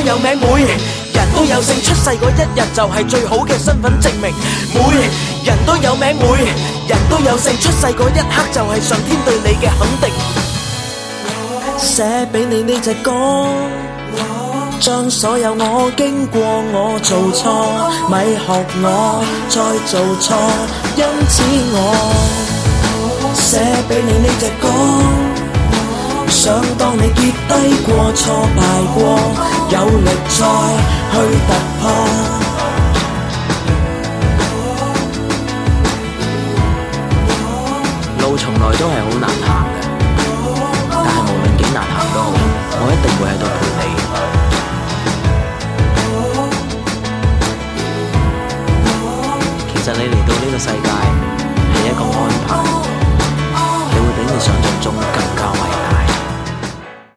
有名，每人都有姓，出世嗰一日就係最好嘅身份證明。每人都有名，每人都有姓，出世嗰一刻就係上天對你嘅肯定。寫俾你呢隻歌，將所有我經過我做錯，咪學我再做錯，因此我寫俾你呢隻歌，想當你跌低過挫敗過，有力再去突破。 路從來都係好難行嘅，但係無論幾難行都好，我一定會喺度陪你。其實你嚟到呢個世界係一個安排，你會比你想象中更加偉大。